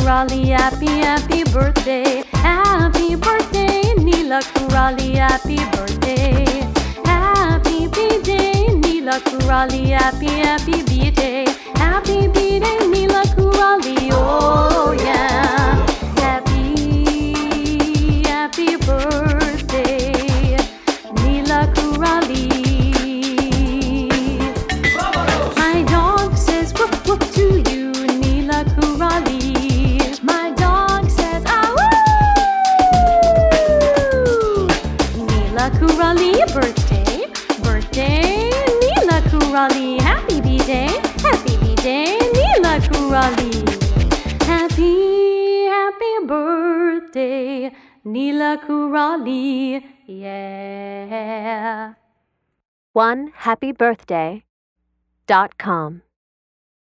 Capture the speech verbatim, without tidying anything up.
Kurali, happy, happy birthday. Happy birthday, Neela Kurali, happy birthday. Happy B-Day, Neela Kurali, happy, happy B-Day. Happy B-Day, Neela Kurali, oh yeah. Happy, happy birthday, Neela Kurali. My dog says woof woof to you, Neela Kurali. My dog says ah woo. Neela Kurali, birthday, birthday, Neela Kurali. Happy B-Day, happy B-Day, Neela Kurali. Happy, happy birthday, Neela Kurali, yeah. one happy birthday dot com